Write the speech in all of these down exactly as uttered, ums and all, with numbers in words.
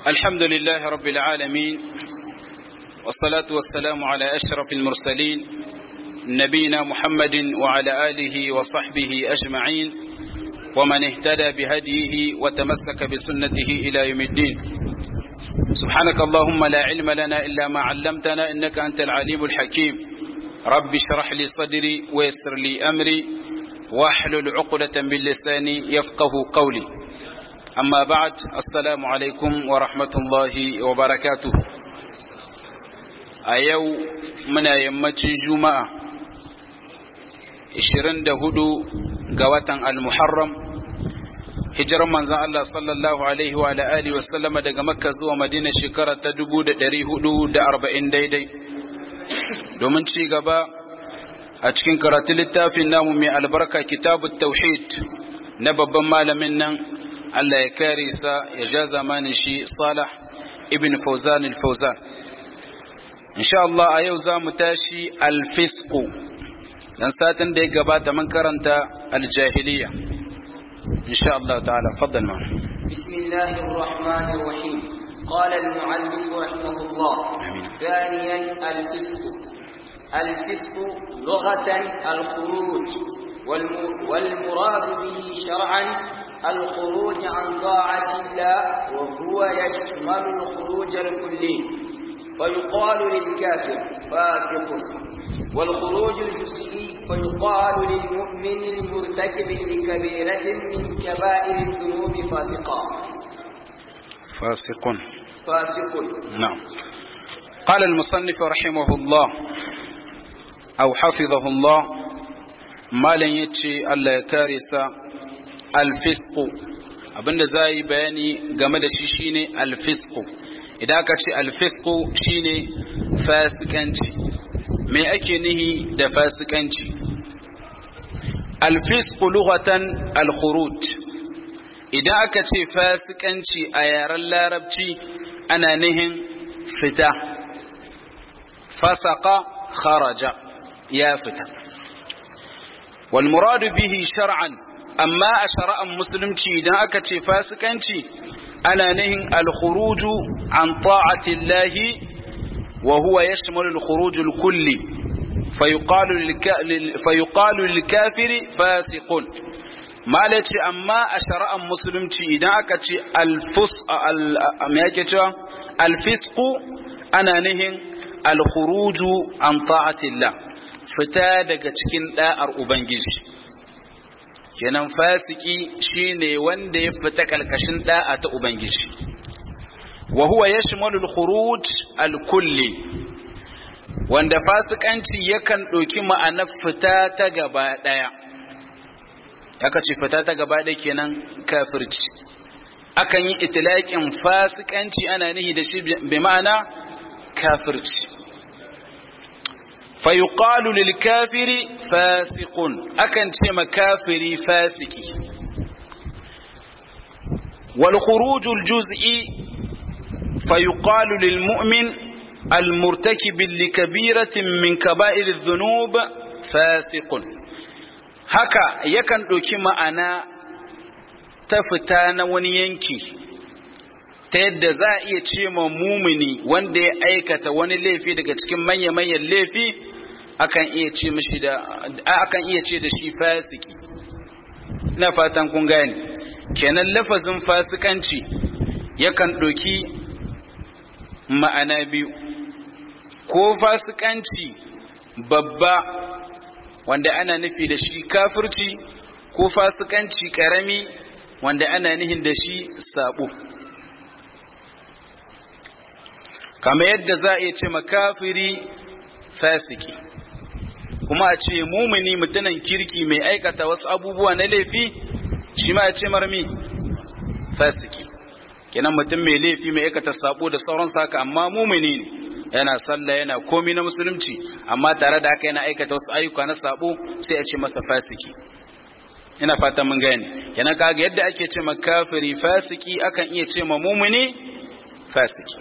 الحمد لله رب العالمين والصلاة والسلام على أشرف المرسلين نبينا محمد وعلى آله وصحبه أجمعين ومن اهتدى بهديه وتمسك بسنته إلى يوم الدين. سبحانك اللهم لا علم لنا إلا ما علمتنا إنك أنت العليم الحكيم. رب اشرح لي صدري ويسر لي أمري واحلل عقدة من لساني يفقه قولي. أما بعد السلام عليكم ورحمة الله وبركاته. أيو من يمتي جمعة عشرين دهدو قوة المحرم هجر من الله صلى الله عليه وعلى آله وسلم دقى مكة زوى مدينة شكرة دبو دري هدو دا أربعين ديدي دومن شي قبا أتكين كرات للتافي نامو من البركة كتاب التوحيد نبب مال منا Allah ya kare sa ya ja zamanin shi Salih ibn Fawzan al-Fawzan. Insha Allah a yau za mu tashi al-fisqu. Dan satin da ya gabata mun karanta al-jahiliya. Insha Allah ta'ala faddal ma. Bismillahir Rahmanir Rahim. Qala al-mu'allif rahimahullah. Thaniyan al-fisqu. Al-fisqu lughatan al-khuruj wal-murad bihi shar'an الخروج عن طاعة الله وهو يشمل الخروج الكلي فيقال للكافر فاسق والخروج الجزئي فيقال للمؤمن المرتكب لكبيرة من كبائر الذنوب فاسقا فاسق فاسق نعم. قال المصنف رحمه الله أو حفظه الله ما لن يتشي ألا يكارس alfisku abinda za yi bayani game da shi shine alfisku. Idan aka ce alfisku shine fasikanci. Me ake nihi da fasikanci? Alfisku lughatan alkhuruj. Idan aka ce fasikanci a yaren larabci ana nihin fita. Fasaka kharaja ya fita. Wal muradu bihi shar'an, amma a shari'ar musulunci idan aka ce fasikanci ana nihin al-khuruju an ta'atillahi wa huwa yashmalu al-khuruj al-kulli fayuqalu lil-kafiri fasiqun. malaci amma a shari'ar musulunci idan aka ce al-fisqu ana nihin al-khuruju an ta'atillah, fita daga cikin da'ar ubangiji. kenan fasiki shine wanda ya fita kalkashin da'a ta ubangiji. wa huwa yashmalu al-khuruj al-kulli, wanda fasikanci yakan doki ma'anar fita ta gaba daya. aka ce fita ta gaba daya kenan kafirci. akan yi itlaqin fasikanci ana nihi da shi bi ma'ana kafirci. fayuqalu lil kafiri fasiqun, akan ce makafiri fasiki. wal khurujul juz'i fayuqalu lil mu'min al murtakib li kabiratin min kaba'ir adh-dhunub fasiqun. haka yakan doki ma'ana ta fita na wani yanki ta yadda za a iya ce ma mumini wanda ya aikata wani laifi daga cikin manya-manyan laifi akan iya ce mishi da akan iya ce da shi fasiki. ina fatan kun gane. kenan lafazin fasikanci yakan ɗauki ma'ana biyu, ko fasikanci babba wanda ana nufi da shi kafirci, ko fasikanci ƙarami wanda ana nufin da shi sabo. kama yadda za a iya ce makafiri fasiki, kuma a ce mumini mutunan kirki mai aikata wasu abubuwa na laifi shi ma a ce marmi fasiki. kenan mutum mai laifi mai aikata sabo da sauran saka amma mumini ne, yana sallah yana komi na musulunci, amma tare da haka yana aikata wasu ayyuka na sabo sai a ce masa fasiki. ina fata mun gane. kenan kaga yadda ake ce makafiri fasiki akan iya ce ma mumini fasiki.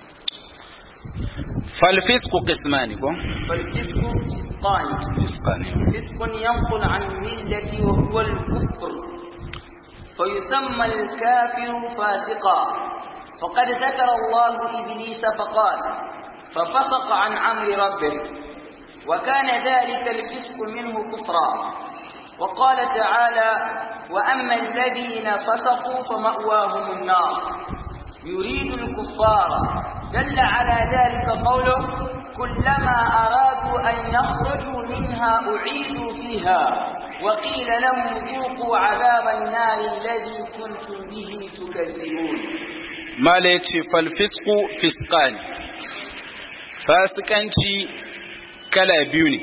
فالفسق قسمان فالفسق قسمان فسق ينقل عن الملة وهو الكفر فيسمى الكافر فاسقا فقد ذكر الله إبليس فقال ففسق عن أمر ربه وكان ذلك الفسق منه كفرا. وقال تعالى وأما الذين فسقوا فمأواهم النار يريد الكفار. دل على ذلك قوله كلما أرادوا أن يخرجوا منها أعيدوا فيها وقيل لهم ذوقوا عذاب النار الذي كنتم به تكذبون. ما ليتي فالفسق فسقان فاسقانتي كلا بيوني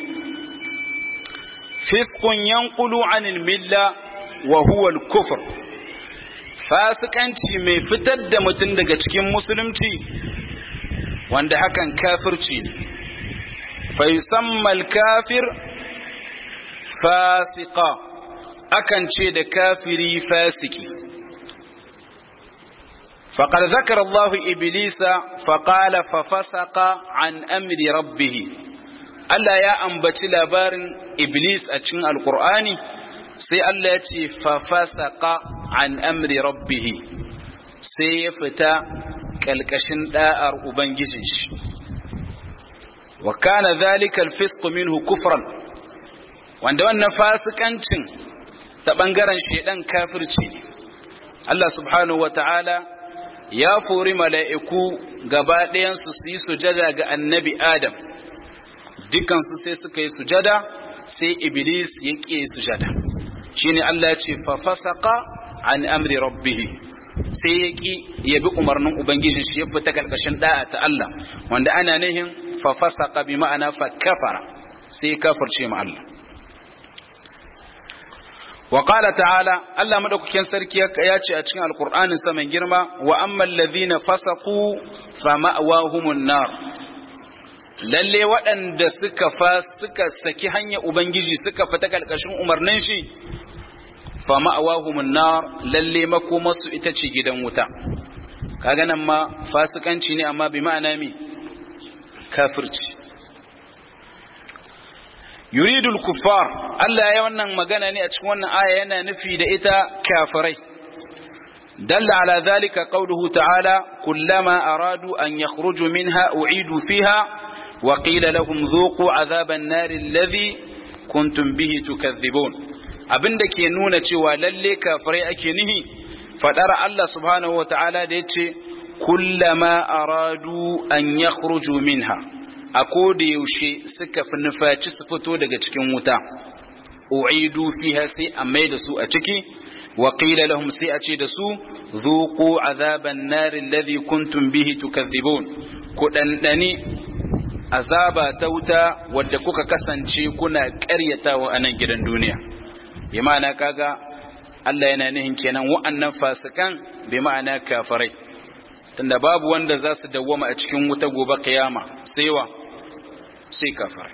فسق ينقل عن الملة وهو الكفر fasikanci mai fitar da mutum daga cikin musulunci wanda hakan kafirci ne fa yusammal kafir fasika akan ce da kafiri fasiki faqad zakara Allahu iblisa faqala fa fasaqa an amri rabbih Allah ya ambaci labarin iblis a cikin alqur'ani sai Allah ya ce fa fasaqa an amri rabbih sai ya fita kalkashin da'ar ubangijin shi wa kana dhalika alfisq minhu kufran wanda wannan fasikancin ta bangaren shedan kafirci ne Allah subhanahu wataala ya fori mala'iku gaba ɗayan su su yi sujada ga annabi Adam dukkan su sai suka yi sujada sai iblis ya ƙi sujada shine Allah ya ce fa fasaqa an amri rabbih sai ya ƙi ya bi umarnin ubangiji shi ya fita karkashin da'a ta Allah wanda ana nihin fa fasaqa bi ma'ana fa kafara sai kafirce ma Allah wa qala ta'ala Allah madaukakin sarki ya ce a cikin alqur'anin sa mai girma wa ammal ladhina fasaqu fa ma'wahumun nar lalle waɗanda suka fas suka saki hanya ubangiji suka fita karkashin umarnin shi fa ma'awahumun nar lalle makomarsu ita ce gidan wuta kaga nan ma fasikanci ne amma bi ma'ana mi kafirci yuridul kuffar Allah ya wannan magana ne a cikin wannan aya yana nufi da ita kafirai dalla ala zalika qawluhu ta'ala kullama aradu an yakhruju minha u'idu fiha wa qila lahum dhuqu adhaban nar alladhi kuntum bihi tukazzibun abinda ke nuna cewa lalle kafirai ake nihi fadar Allah subhanahu wataala da yace kullama aradu an yakhruju minha akoda yaushe suka fi nufaci su fito daga cikin wuta u'idu fiha sai a mai da su a ciki wa qila lahum sai a ce da su dhuqu azaban nar alladhi kuntum bihi tukazzibun ku dandani azaba ta wuta wadda kuka kasance kuna ƙaryatawa a nan gidan duniya bi ma'ana kaga Allah yana nihin kenan wa'annan fasikan bi ma'ana kafirai tunda babu wanda za su dawwama a cikin wuta gobe kiyama sai wa sai kafirai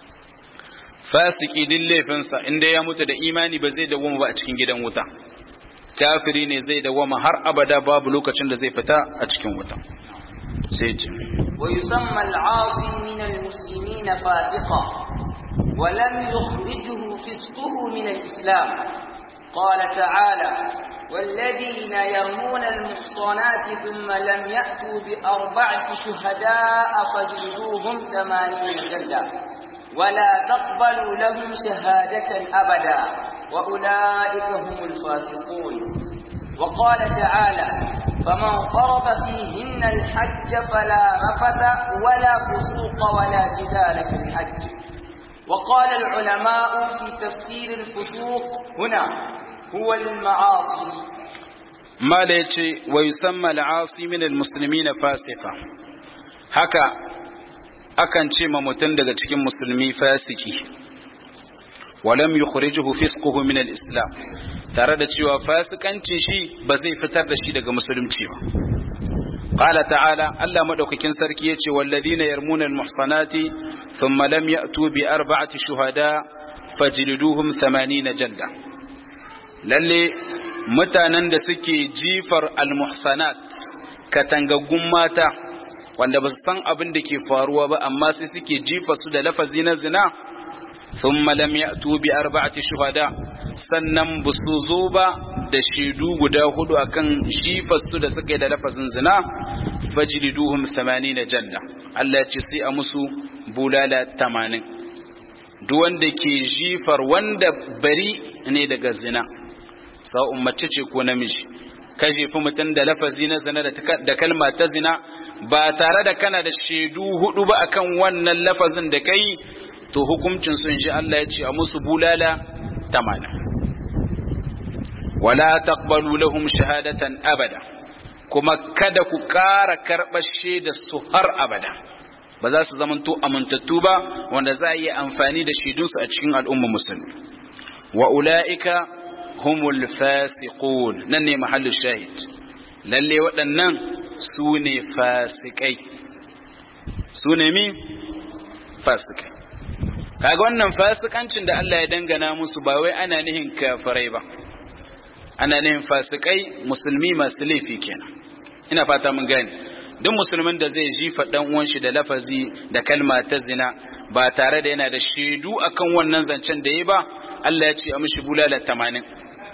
fasiki din laifinsa inda ya mutu da imani ba zai dawwama ba a cikin gidan wuta kafiri ne zai dawwama har abada babu lokacin da zai fita a cikin wuta sai ce ويسمى العاصي من المسلمين فاسقا ولم يخرجه فسقه من الإسلام قال تعالى والذين يرمون المحصنات ثم لم يأتوا بأربعة شهداء فاجلدوهم ثمانين جلدة ولا تقبلوا لهم شهادة أبدا وأولئك هم الفاسقون وقال تعالى فمن فرض فيهن الحج فلا رفث ولا فسوق ولا جدال في الحج وقال العلماء في تفسير الفسوق هنا هو المعاصي ما ليتي ويسمى العاصي من المسلمين فاسقا haka akan ce ma mutum daga cikin musulmi fasiki walam yukhrijuhu fisquhu min al-islam tare da cewa fasikanci shi ba zai fitar da shi daga musulunci ba qala ta'ala Allah madaukakin sarki yace walladhina yarmuna al-muhsanati thumma lam ya'tu bi arba'ati shuhada fajliduhum thamanina jalda lalle mutanen da suke jifar al-muhsanat katangaggun mata wanda ba su san abin da ke faruwa ba amma sai suke jifa su da lafazi na zina thumma lam ya'tu bi arba'ati shuhada sannan busu zo ba da shaidu guda hudu akan jifarsu da suka yi da lafazin zina fajliduhum thamanina jalla Allah ya ce sai a musu bulala tamanin. Duk wanda ke jifar wanda bari ne daga zina sa'un mace ce ko namiji ka jefi mutum da lafazi na zina da kalma ta zina ba tare da kana da shaidu hudu ba akan wannan lafazin da kai, to hukuncin su insha Allah ya ce a musu bulala tamanin. Wala taqbalu lahum shahadatan abada, kuma kada ku ƙara karɓar shaidar su har abada, ba za su zamanto amintattu ba wanda za a yi amfani da shaidunsu a cikin al'ummar musulmi. Wa ula'ika humul fasiqun, nan ne mahallin shahid, lalle waɗannan su ne fasikai. Su ne mi? Fasikai. Kaga wannan fasikancin da Allah ya dangana musu ba wai ana nihin kafirai ba, ana nihin fasikai musulmi masu laifi kenan. Ina fata mun gane. Duk musulmin da zai jifa dan uwan shi da lafazi da kalma ta zina ba tare da yana da shaidu akan wannan zancen da yayi ba, Allah ya ce a mishi bulala tamanin.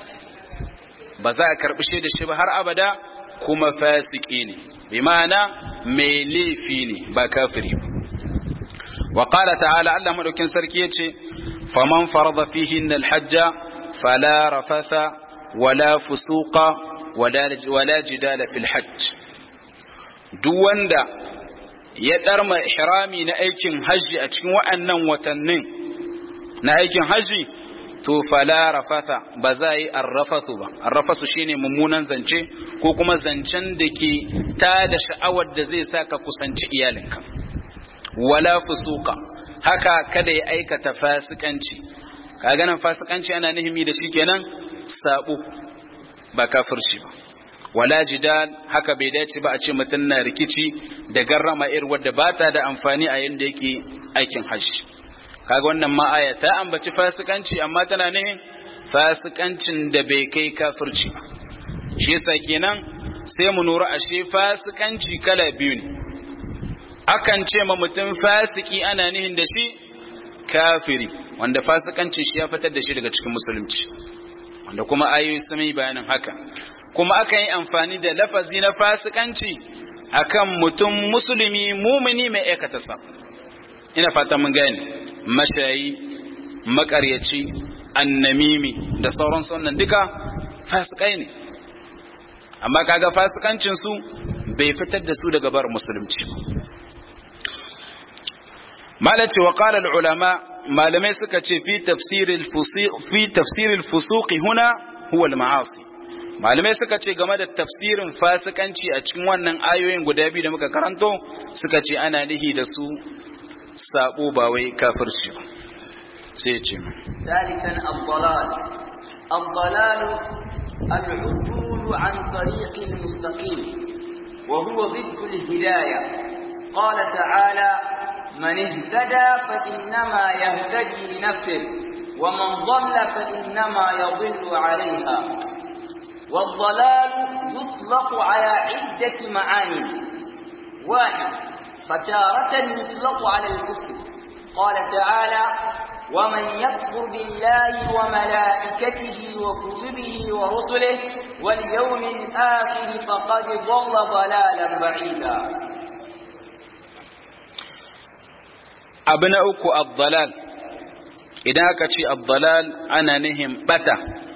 Ba za a karbi shaidar shi ba har abada, kuma fasiki ne, bi ma'ana mai laifi ne ba kafiri ba. Wa qala ta'ala, Allah madaukin sarki yace faman farada fihinna al-hajja fala rafatha wala fusuqa wala jidala fil hajj. Duk wanda ya darma ihrami na aikin haji a cikin wa'annan watannin na aikin haji, to fala rafatha, ba za yi arrafathu ba. Arrafathu shine mummunan zance ko kuma zancen da ke tada sha'awar da zai saka kusanci iyalinka. Wala fusuqa, haka kada ya aikata fasikanci. Kaga nan fasikanci ana nihimi da shi kenan sabo ba kafirci ba. Wala jidal, haka bai dace ba a ce mutum na rikici da garrama ir wadda ba ta da amfani a yanda yake aikin hajji. Kaga wannan ma aya ta ambaci fasikanci amma tana nihin fasikancin da bai kai kafirci ba. Shi yasa kenan sai mu nura ashe fasikanci kala biyu ne. Akan ce ma mutum fasiki ana nihin da shi kafiri, wanda fasikancin shi ya fitar da shi daga cikin musulunci, wanda kuma ayoyi sun yi bayanin haka. Kuma akan yi amfani da lafazi na fasikanci akan mutum musulmi mumini mai aikata sa. Ina fata mun gane, mashayi, makaryaci, annamimi da sauran sunan duka fasikai ne, amma kaga fasikancin su bai fitar da su daga bar musulunci. Malati wa qala al-ulama, malamai suka ce fi tafsir al-fusuq fi tafsir al-fusuq huna huwa al-ma'asi. Malamai suka ce game da tafsirin fasikanci a cikin wannan ayoyin guda biyu da muka karanto, suka ce ana nihi da su sabo ba wai kafirci ba. Sai ya ce dalikan ad-dalal ad-dalal al-udul an tariq al-mustaqim wa huwa ضد al-hidayah. Qala ta'ala من اهتدى فإنما يهتدي لنفسه ومن ضل فإنما يضل عليها. والضلال يطلق على عدة معاني. واحد، فتارة يطلق على الكفر. قال تعالى ومن يكفر بالله وملائكته وكتبه ورسله واليوم الآخر فقد ضل ضلالا بعيدا. abu na uku ad-dalal, idan aka ce ad-dalal ana nihin bata.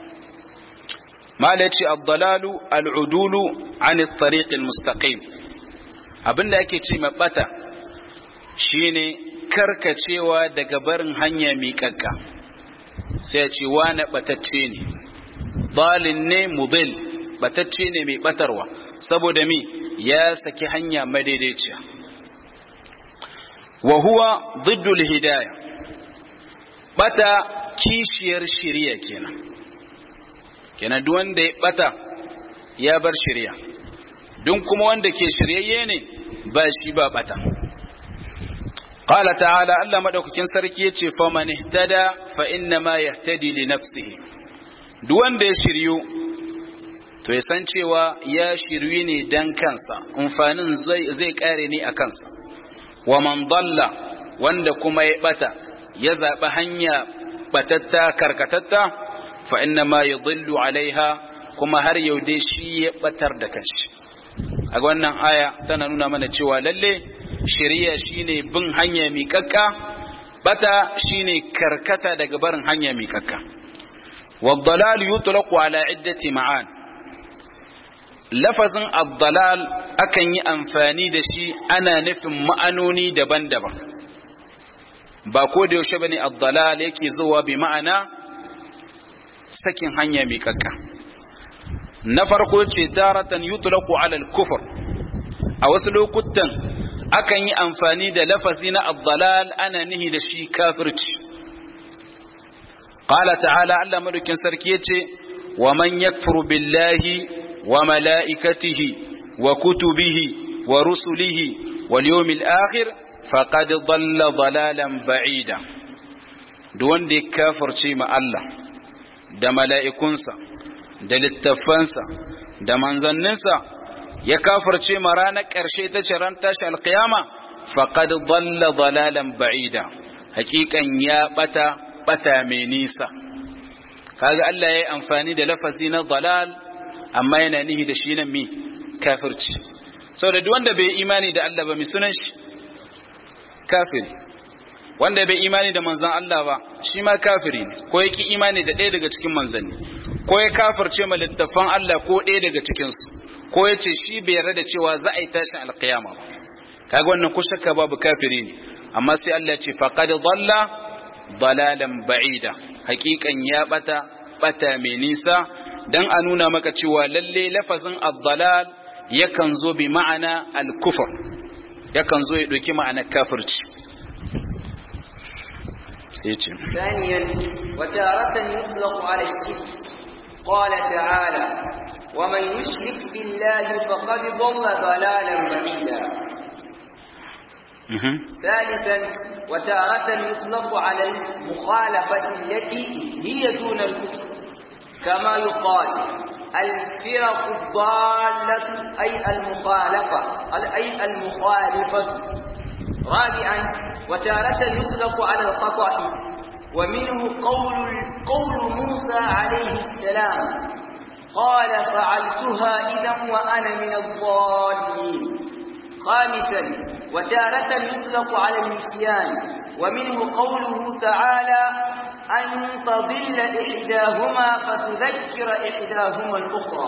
Mala ce ad-dalalu al-udulu an at-tariq al-mustaqim. Abinda ake ce mai bata shine karkacewa daga barin hanya miƙaƙƙa. Sai ya ce wani batacce ne, dalin ne mudil, batacce ne mai batarwa, saboda mi ya saki hanya madaidaiciya. wa huwa diddul hidaya, bata kishiyar shiriya kenan. Kenan duk wanda ya bata ya bar shiriya, duk kuma wanda ke shiryayye ne ba shi ba bata. Qala ta'ala, Allah madaukakin sarki yace fa man ihtada fa inna ma yahtadi li nafsihi. Duk wanda ya shiryu to ya san cewa ya shiryu ne dan kansa, amfanin zai zai kare ne a kansa. Wa man dalla, wanda kuma ya bata ya zaɓi hanya batatta karkatatta, fa inna ma yudillu alaiha, kuma har yau dai shi ya batar da kanshi. A wannan aya tana nuna mana cewa lalle shari'a shine bin hanya miƙaƙƙa, bata shine karkata daga barin hanya miƙaƙƙa. والضلال يطلق على عدة معان. lafazin ad-dalal akan yi amfani da shi ana nufin ma'anoni daban-daban, ba ko da yaushe bane ad-dalal yake zuwa bi ma'ana sakin hanya miƙaƙƙa. Na farko ce taratan yutlaqu ala al-kufr, a wasu lokutan akan yi amfani da lafazi na ad-dalal ana nihi da shi kafirci. qala ta'ala, Allah madaukin sarki yace wa man yakfuru billahi وملائكته وكتبه ورسله واليوم الآخر فقد ضل ضلالا بعيدا. دون دي كافر شيء مع الله دا ملائكونسا دا للتفانسا دا منزننسا يا كافر شيء مرانا كرشي تشران تاشا القيامة فقد ضل ضلالا بعيدا. حقيقة يا بتا بتا مينيسا. kaga Allah yayi amfani da lafazi na dalal amma yana nihi da shi nan mi kafirci, saboda duk wanda bai imani da Allah ba mi sunan shi kafiri, wanda bai imani da manzon Allah ba shi ma kafiri ne, ko yake imani da ɗaya daga cikin manzanni, ko ya kafirce ma littafan Allah ko ɗaya daga cikin su, ko ya ce shi bai yarda da cewa za a yi tashin alkiyama ba, kaga wannan ko shakka babu kafiri ne. Amma sai Allah ya ce faqad dhalla dalalan ba'ida, hakikan ya bata bata mai nisa, dan a nuna maka cewa lalle lafazin ad-dalal yakan zo bi ma'ana al-kufr, yakan zo ya dauki ma'anar kafirci. sai ce ثانيا وتارة يطلق على الشرك قال تعالى ومن يشرك بالله فقد ضل ضلالا بعيدا. ثالثا وتارة يطلق على المخالفة التي هي دون الكفر كما يقال الفرق الضالة أي المخالفة أي المخالفة. رابعا وتارة يطلق على الخطأ ومنه قول قول موسى عليه السلام قال فعلتها إذا وأنا من الضالين. خامسا وتارة يطلق على النسيان ومنه قوله تعالى أن تضل إحداهما فتذكر إحداهما الأخرى.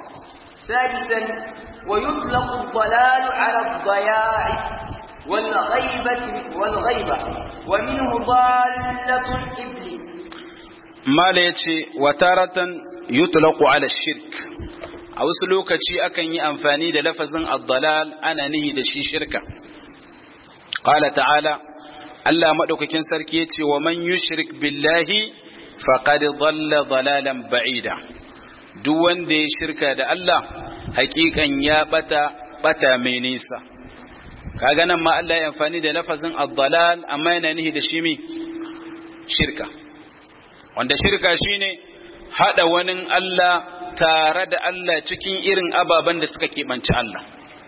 سادسا ويطلق الضلال على الضياع والغيبة والغيبة ومنه ضالة الإبل. ما ليتي وتارة يطلق على الشرك، a wasu lokaci akan yi amfani da lafazin ad-dalal ana nihi da shi shirka. Qala ta'ala, Allah madaukakin sarki yace wa man yushrik billahi faqad dhalla dhalalan ba'ida. Duk wanda ya shirka da Allah hakikan ya bata bata mai nisa. Kaga nan ma Allah ya amfani da lafazin ad-dalal amma yana nihi da shi mi shirka. Wanda shirka shine hada wani Allah tare da Allah cikin irin ababen da suka keɓanci Allah.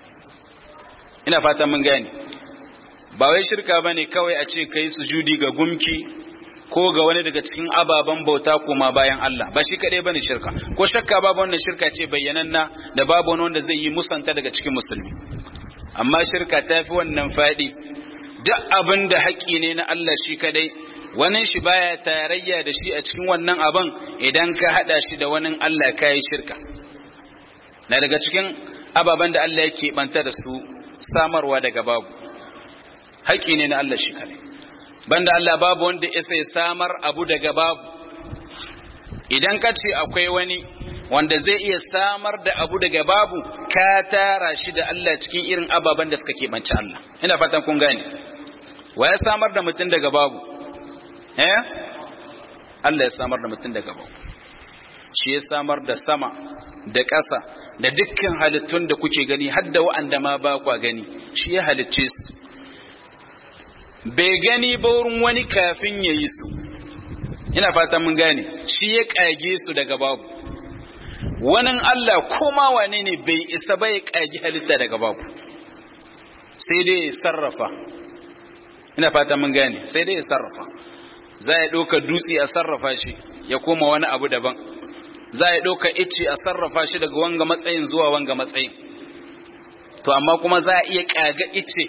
Ina fata mun gane, ba wai shirka ba ne kawai a ce ka yi sujudi ga gumki ko ga wani daga cikin ababen bauta koma bayan Allah, ba shi kaɗai ba ne shirka, ko shakka babu wannan shirka ce bayyananna da babu wani wanda zai yi musanta daga cikin musulmi. Amma shirka ta fi wannan faɗi, duk abin da haƙƙi ne na Allah shi kaɗai, wani shi baya tarayya da shi a cikin wannan abin, idan ka hada shi da wani Allah kai shirka. Na daga cikin ababen da Allah yake banta da su samarwa daga babu, haƙi ne na Allah shi kare, banda Allah babu wanda isa ya samar abu daga babu. Idan ka ce akwai wani wanda zai iya samar da abu daga babu, ka tara shi da Allah cikin irin ababen da suka keɓanci Allah. Ina fatan kun gane, wa ya samar da mutum daga babu? eh Allah ya samar da mutum daga babu, shi ya samar da sama da ƙasa da dukkan halittun da kuke gani, har da wa'anda ma ba kwa gani, shi ya halicce su, bai gani ba wurin wani kafin ya yi su. Ina fatan mun gane, shi ya ƙage su daga babu. Wannan Allah koma wane ne bai isa ba ya ƙage halitta daga babu, sai dai ya sarrafa. Ina fatan mun gane, sai dai ya sarrafa. Za ya ɗauka dutse a sarrafa shi ya koma wani abu daban, za a ɗauka ice a sarrafa shi daga wanga matsayin zuwa wanga matsayin, to amma kuma za a iya ƙaga ice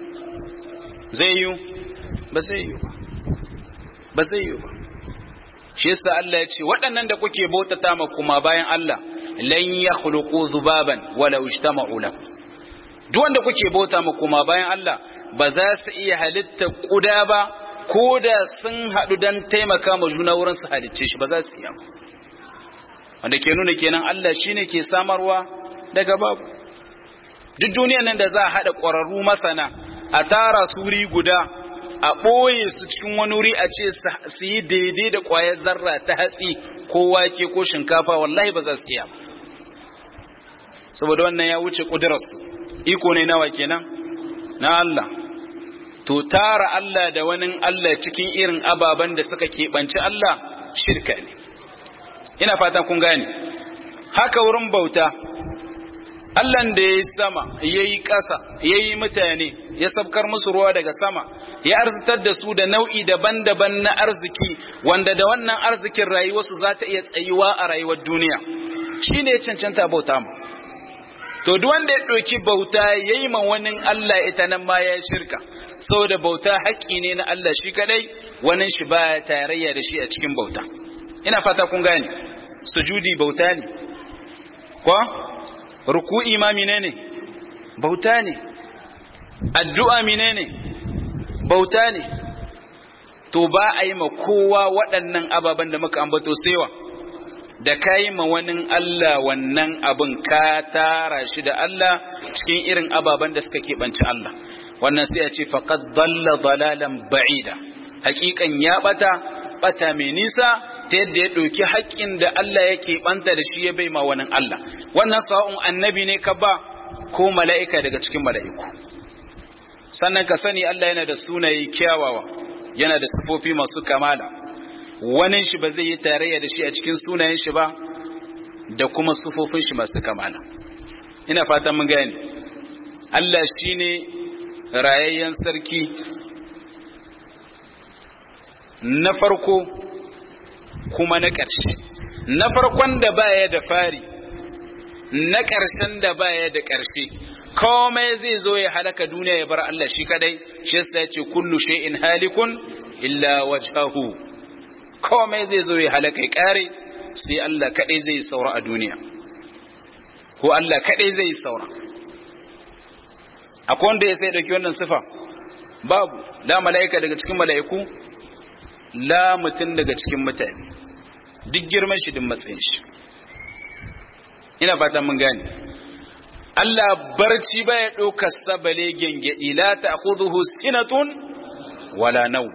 zai yi ba zai yi ba ba zai yi ba. Shi yasa Allah ya ce waɗannan da kuke bautata ma kuma bayan Allah lan yakhluqu dhubaban wala ijtama'u lahu, duk wanda kuke bauta ma kuma bayan Allah ba za su iya halitta kuda ba ko da sun haɗu don taimaka ma juna wurin su halicce shi, ba za su iya. Wanda ke nuna kenan Allah shine ke samarwa daga babu. Duk duniyar nan da za a haɗa ƙwararru masana a tara su wuri guda a ɓoye su cikin wani wuri a ce su yi daidai da ƙwayar zarra ta hatsi ko wake ko shinkafa, wallahi ba za su iya. Saboda wannan ya wuce ƙudurarsu, iko ne nawa kenan na Allah. To tara Allah da wani Allah cikin irin ababen da suka keɓanci Allah shirka ne. Ina fata kun gane. Haka wurin bauta, Allahn da ya yi sama, ya yi ƙasa, ya yi mutane, ya sabkar musu ruwa daga sama, ya arzitar da su da nau'i daban-daban na arziki, wanda da wannan arzikin rayuwarsu za ta iya tsayuwa a rayuwar duniya. Shi ne ya cancanta bauta mu. To duk wanda ya ɗauki bauta ya yi ma wani Allah ita nan ma ya shirka, saboda bauta haƙƙi ne na Allah shi kadai, wani shi ba tarayya da shi a cikin bauta. Ina fata kun gane, sujudi bauta ne, ko ruku'i ma menene bauta ne, addu'a menene bauta ne. To ba a yi ma kowa waɗannan ababen da muka ambato sewa, da ka yi ma wani Allah wannan abin ka tara shi da Allah cikin irin ababen da suka keɓanci Allah, wannan sai a ce faqad dalla dalalan ba'ida, hakikan ya bata bata mai nisa, ta yadda ya ɗauki haƙƙin da Allah yake banta da shi ya bai ma wani Allah. Wannan sa'un annabi ne ka ba ko mala'ika daga cikin mala'iku. Sannan ka sani Allah yana da sunaye kyawawa, yana da sifofi masu kamala, wani shi ba zai yi tarayya da shi a cikin sunayen shi ba da kuma sifofin shi masu kamala. Ina fatan mun gane, Allah shine rayayyen sarki na farko kuma na ƙarshe, na farkon da baya da fari, na ƙarshen da baya da ƙarshe. Komai zai zo ya halaka duniya ya bar Allah shi kadai, shi yasa ya ce kullu shay'in halikun illa wajhahu. Komai zai zo ya halaka ya kare, sai Allah kadai zai saura a duniya, ko Allah kadai zai saura. Akwai wanda ya sai dauki wannan sifa? Babu. La mala'ika daga cikin mala'iku, la mutum daga cikin mutane, duk girman shi din matsayin shi. Ina fata mun gane. Allah barci baya ɗaukar sabale gengedi, la ta'khudhuhu sinatun wala naw.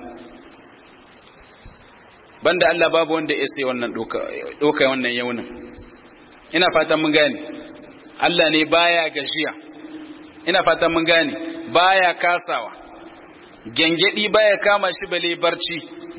Banda Allah babu wanda ya sai wannan ɗauka wannan yaunin. Ina fata mun gane. Allah ne baya gajiya. Ina fata mun gane. Baya kasawa. Gengedi baya kama shi bale barci.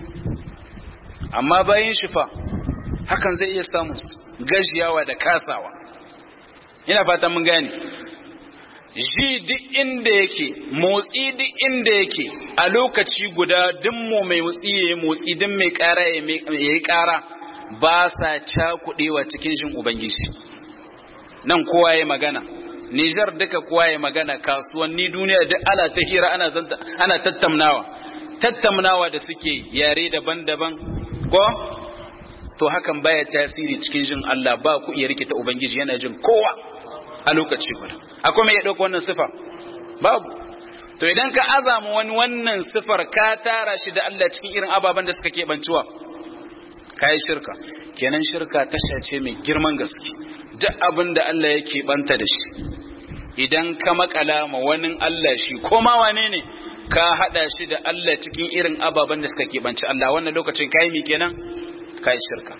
Amma bayin shi fa hakan zai iya samun gajiyawa da kasawa. Ina fata mun gane. Ji duk inda yake, motsi duk inda yake, a lokaci guda dimmo mai motsi yayi motsi, din mai ƙara yayi ƙara, ba sa cakuɗewa cikin jin Ubangiji. Nan kowa yayi magana, Nijar duka kowa yayi magana, kasuwanni duniya duk ana ta hira, ana zanta, ana tattaunawa, tattaunawa da suke yare daban-daban, ko to hakan baya tasiri cikin jin Allah, ba ku iya rikita Ubangiji, yana jin kowa a lokaci guda. Akwai mai ya ɗauka wannan sifa? Babu. To idan ka azama wani wannan sifar ka tara shi da Allah cikin irin ababen da suka keɓancewa, ka yi shirka. Kenan shirka tasha ce mai girman gaske. Duk abin da Allah ya keɓanta da shi, idan ka makala ma wani Allah shi, ko ma wane ne, ka haɗa shi da Allah cikin irin ababen da suka keɓanci Allah, wannan lokacin ka yi mi kenan? Ka yi shirka.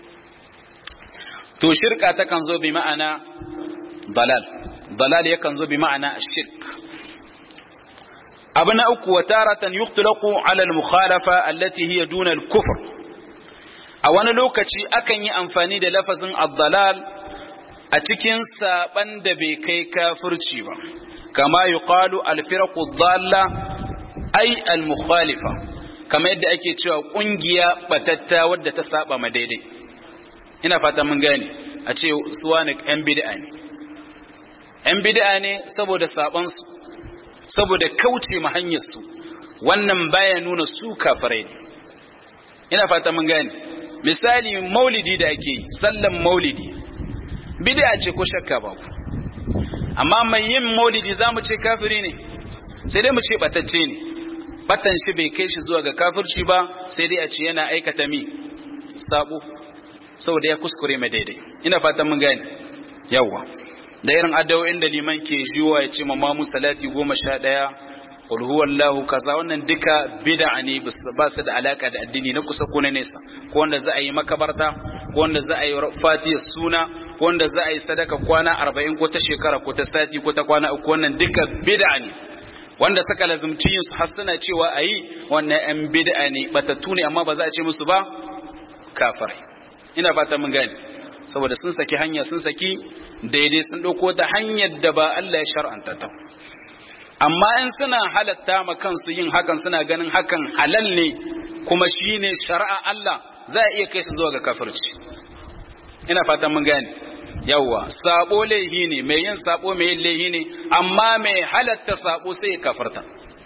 To shirka ta kan zo bi ma'ana dalal, dalal yakan zo bi ma'ana shirk. abu na uku, wa taratan yuqtlaqu ala al-mukhalafa allati hiya duna al-kufr. A wani lokaci akan yi amfani da lafazin ad-dalal a cikin saban da bai kai kafirci ba, kama yuqalu al-firaqu ad-dalla ay al-mukhalifa, kama yadda ake cewa kungiya batatta wadda ta saba ma daidai. ina fata mun gane a ce suwa ne yan bid'a ne yan bid'a ne saboda saban su saboda kauce ma hanyar su wannan baya nuna su kafirai ne ina fata mun gane misali maulidi da ake yi sallan maulidi bid'a ce ko shakka babu amma mai yin maulidi zamu ce kafiri ne sai dai mu ce batacce ne batan shi bai kai shi zuwa ga kafirci ba sai dai a ce yana aikata mi sabo saboda ya kuskure mai daidai ina fatan mun gane yawa da irin addu'o'in da liman ke jiwa ya ce mamamu salati goma sha ɗaya qul huwallahu kaza wannan duka bid'a ne ba su da alaka da addini na kusa ko na nesa ko wanda za a yi makabarta ko wanda za a yi fatiha suna ko wanda za a yi sadaka kwana arba'in ko ta shekara ko ta sati ko ta kwana uku wannan duka bid'a ne wanda saka lazumci yin su hasana cewa ayi wannan yan bid'a ne batattu ne amma ba za a ce musu ba kafirai ina fata mun gane saboda sun saki hanya sun saki daidai sun dauko ta hanyar da ba Allah ya shar'anta ta amma in suna halatta ma kansu yin hakan suna ganin hakan halal ne kuma shine shar'a Allah za a iya kai su zuwa ga kafirci ina fata mun gane yawa sabo laihi ne mai yin sabo mai yin laihi ne amma mai halatta sabo sai ya kafarta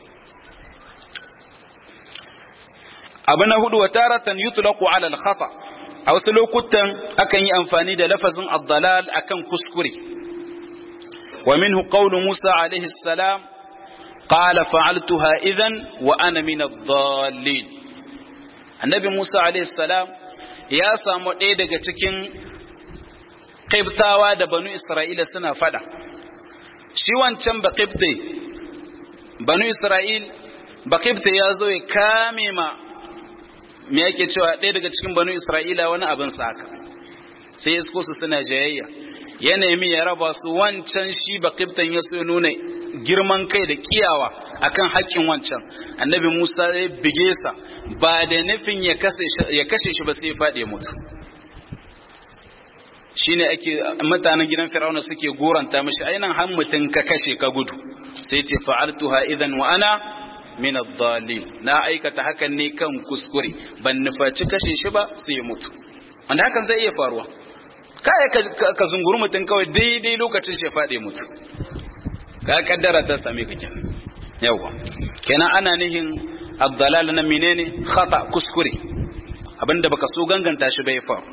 abu na hudu wa taratan yutlaqu ala al-khata a wasu lokutan akan yi amfani da lafazin ad-dalal akan kuskure wa minhu qawlu Musa alayhi salam qala fa'altuha idhan wa ana min ad-dallin annabi Musa alayhi salam ya samu ɗaya daga cikin Qibtawa da banu Isra'ila suna fada shi wancan baqibti banu Isra'il baqibti ya zo ya kame ma me yake cewa ɗaya daga cikin banu Isra'ila wani abin saka sai isko su suna jayayya ya nemi ya raba su wancan shi baqibtan ya so nuna girman kai da kiyawa akan haƙƙin wancan annabi Musa ya bige sa ba da nufin ya kashe shi ba sai ya faɗi mutu shine ake mutanen gidan Fir'auna suke goranta mishi ainan har mutun ka kashe ka gudu sai ce fa'altuha idan wa ana min ad-dallin na aikata hakan ne kan kuskure ban nufaci kashe shi ba sai ya mutu wanda hakan zai iya faruwa kai ka zunguru mutun kawai daidai lokacin shi ya fade mutu ka kaddara ta same ka kenan yawa kenan ana nihin ad-dalal na menene khata kuskure abinda baka so ganganta shi bai faru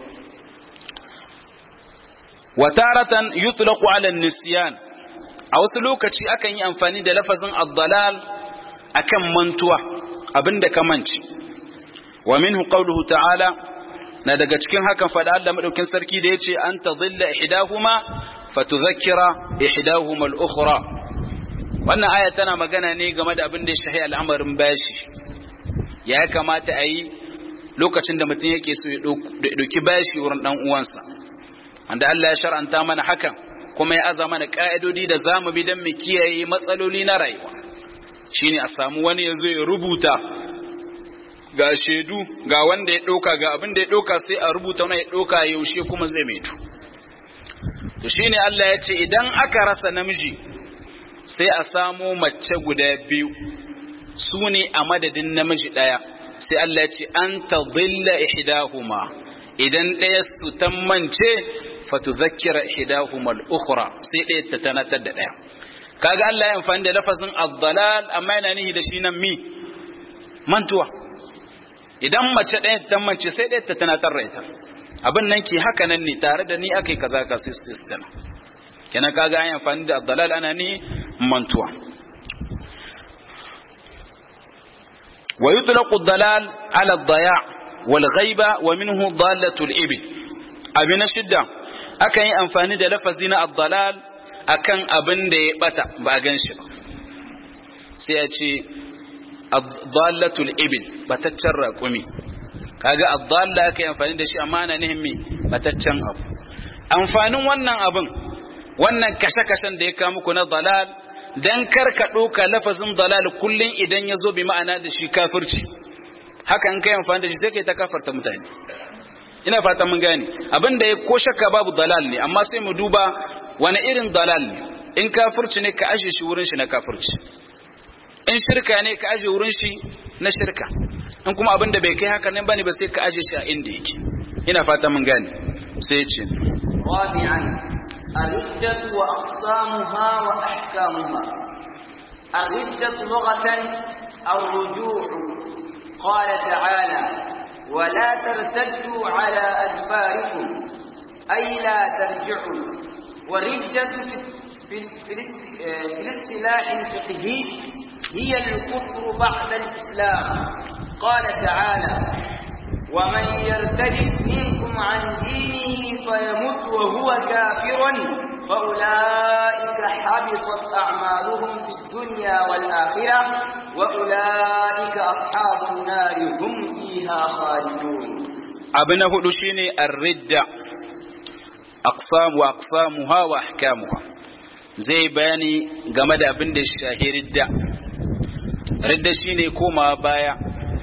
wataratan yutlaqu ala an-nisyan a wasu lokaci akan yi amfani da lafazin ad-dalal akan mantuwa abinda ka manci wa minhu qawluhu ta'ala na daga cikin hakan fada Allah madaukin sarki da yace an tadhilla ihdahuma fatudhakkira ihdahuma al-ukhra wannan aya tana magana ne game da abin da ya shahi al'amarin bashi ya kamata a yi lokacin da mutum yake so ya dauki bashi wurin dan uwansa wanda Allah ya shar'anta mana hakan kuma ya aza mana ka'idodi da zamu bi dan mu kiyaye matsaloli na rayuwa shine a samu wani yazo ya rubuta ga shedu ga wanda ya dauka ga abin da ya dauka sai a rubuta wani ya dauka yaushe kuma zai maitu to shine Allah ya ce idan aka rasa namiji sai a samu mace guda biyu su ne a madadin namiji daya sai Allah ya ce an tadilla ihdahuma idan ɗaya su tammance fatuzakkira ihdahuma al-ukhra sai ɗaya ta tanatar da ɗaya kaga Allah ya amfani da lafazin ad-dalal amma yana nihi da shi nan mi mantuwa idan mace ɗaya ta tammance sai ɗaya ta tanatar da ita abin nan ki haka nan ne tare da ni akai kaza ka sistem kenan kaga an amfani da ad-dalal ana ni mantuwa wa yutlaqu ad-dalal ala ad-daya' wal ghaiba wa minhu dalatul ibil abin shidda akan yi amfani da lafazi na ad-dalal akan abin da ya bata ba gan shi ba sai a ce ad-dalatul ibil bataccen raƙumi kaga ad-dalla aka yi amfani da shi amma ana nihin me bataccen abu amfanin wannan abin wannan kashe-kashen da ya kawo muku na dalal dan karka ɗauka lafazin dalal kullun idan ya zo bi ma'ana da shi kafirci haka in kai amfani da shi sai kai ta kafarta mutane ina fatan mun gane abin da ya ko shakka babu dalal ne amma sai mu duba wani irin dalal ne in kafirci ne ka aje shi wurin shi na kafirci in shirka ne ka aje wurin shi na shirka in kuma abin da bai kai haka ne bane ba sai ka aje shi a inda yake ina fatan mun gane sai ce rabi'an الردة وأقسامها وأحكامها. الردة لغة الرجوع، قال تعالى ولا ترتدوا على أدباركم أي لا ترجعوا. والردة في, في, في الاصطلاح الفقهي هي الكفر بعد الإسلام. قال تعالى ومن يرتد منكم عن دينه فيمت وهو كافر فأولئك حبطت أعمالهم في الدنيا والآخرة وأولئك أصحاب النار هم فيها خالدون. أبنه دشيني الردة أقسام وأقسامها وأحكامها. زي بياني جمد أبن الشهير الردة. ردة شيني كوما بايا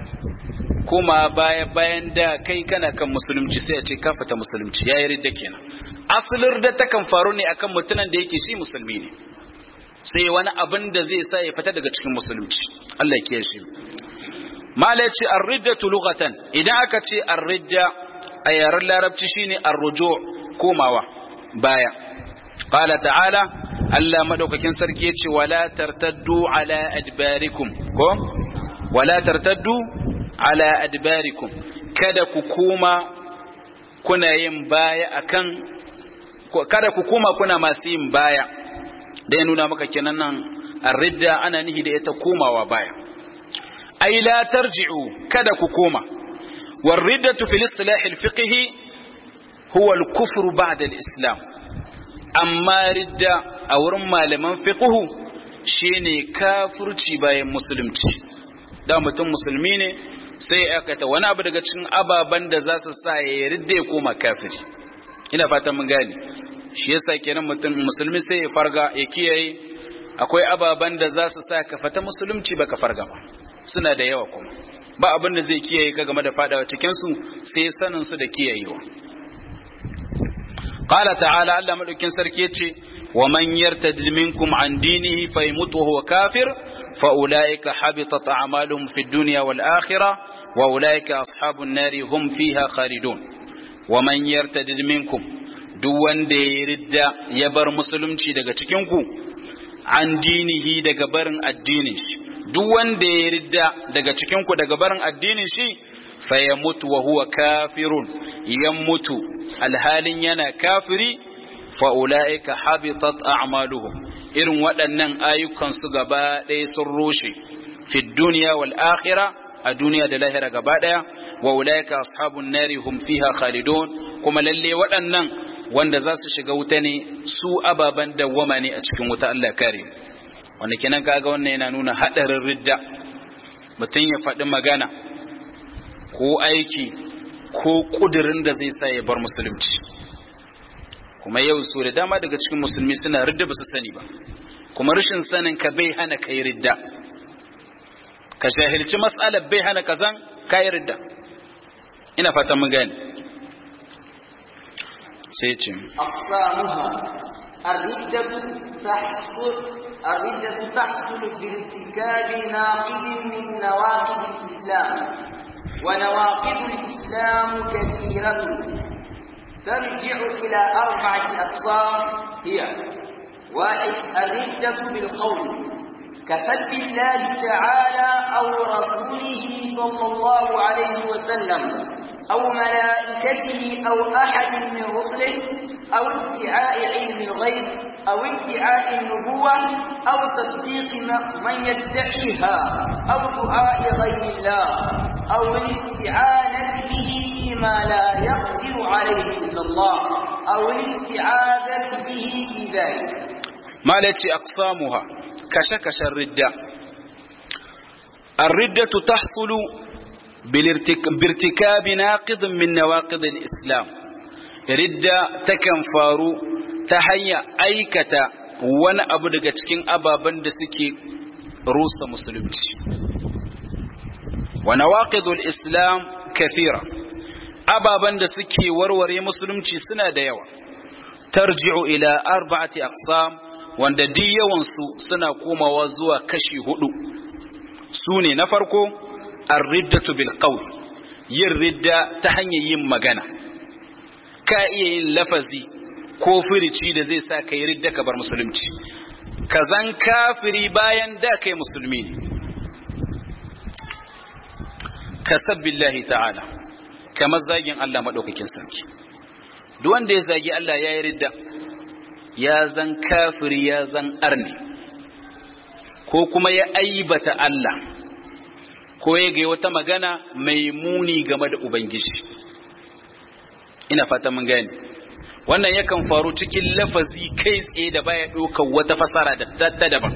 kuma baya bayan da kai kana kan musulunci sai a ce ka fita musulunci yayi ridda kenan. Asalin ridda ta kan faru ne akan mutumin da yake shi musulmi ne sai wani abin da zai sa ya fita daga cikin musulunci. Allah ya kiyaye shi. Mala ya ce ar-riddatu lughatan, idan aka ce ar-ridda a yaren larabci shine ar-ruju' komawa baya. Qala ta'ala, Allah madaukakin sarki ya ce wala tartaddu ala adbarikum, ko wala tartaddu ala adbarikum, kada ku koma kuna yin baya akan kada ku koma kuna masu yin baya. Da ya nuna maka kenan nan ar-ridda ana nihi da ita komawa baya. Ai la tarji'u, kada ku koma. War riddatu fil istilah al-fiqhi huwa al-kufr ba'da al-islam. Amma ridda a wurin malaman fiqhu shine kafirci bayan musulunci. Da mutum musulmi ne sai ya aikata wani abu daga cikin ababen da za su sa ya ridda ya koma kafiri. Ina fatan mun gane. Shi yasa kenan mutum musulmi sai ya farga ya kiyaye, akwai ababen da za su sa ka fata musulunci baka farga ba, suna da yawa kuma ba abin da zai kiyaye ka game da fadawa cikin su sai sanin su da kiyayewa. Qala ta'ala, Allah madaukin sarki yace wa man yartad minkum an dinihi fayamut wa huwa kafir fa ulaika habitat a'maluhum fid dunya wal akhirah wa ulaika ashabun nari hum fiha khalidun. Wa man yartad minkum, duk wanda ya ridda ya bar musulunci daga cikin ku, an dinihi daga barin addinin shi, duk wanda ya ridda daga cikin ku daga barin addinin shi, fa ya mutu wa huwa kafirun, ya mutu alhalin yana kafiri, fa ulaika habitat a'maluhum, irin waɗannan ayyukan su gaba ɗaya sun rushe, fi dunya wal akhirah, a duniya da lahira gaba ɗaya, wa ulaika ashabun nari hum fiha khalidun, kuma lalle waɗannan wanda za su shiga wuta ne, su ababen dawwama ne a cikin wuta. Allah kare. Wanda kenan kaga wannan yana nuna hadarin ridda, mutum ya faɗi magana ko aiki ko kudirin da zai sa ya bar musulunci. Kuma yau so da dama daga cikin musulmi suna ridda ba su sani ba, kuma rashin sanin ka bai hana kai ridda. Ka jahilci mas'alar bai hana kazan kai ridda. Ina fatan mun gane. أقسامها. الردة تحصل الردة تحصل بارتكاب ناقض من نواقض الإسلام، ونواقض الإسلام كثيرة ترجع إلى أربعة أقسام هي: واحد الردة بالقول كسب الله تعالى أو رسوله صلى الله عليه وسلم أو ملائكته أو أحد من رسله، أو ادعاء علم الغيب، أو ادعاء النبوة، أو تصديق من يدعيها، أو دعاء غير الله، أو الاستعانة به فيما لا يقدر عليه إلا الله، أو الاستعاذة به في ذلك. ما التي أقسامها؟ كشكش الردة. الردة تحصل بارتكاب ناقض من نواقض الإسلام. ردة تكن فارو تهيا أيكتا وانا أبو daga cikin ababan da suke rusa musulunci. Wa nawaqidul islam kathira, ababan da suke warware musulunci suna da yawa. Tarji'u ila arba'ati aqsam, wanda duk yawan su suna komawa zuwa kashi hudu. Sune na farko الردة بالقول، yin ridda ta hanyar yin magana, ka iya yin lafazi ko firici da zai sa kai ridda ka bar musulunci ka zan kafiri bayan da kai musulmi ne kasabbillahi ta'ala kamar zagin Allah madaukakin sarki duk wanda ya zagi Allah ya yi ridda ya zan kafiri ya zan arni ko kuma ya aibata Allah ko ya ga wata magana mai muni game da ubangiji ina fata mun gane wannan yakan faru cikin lafazi kai tsaye da baya ɗaukar wata fasara da ta daban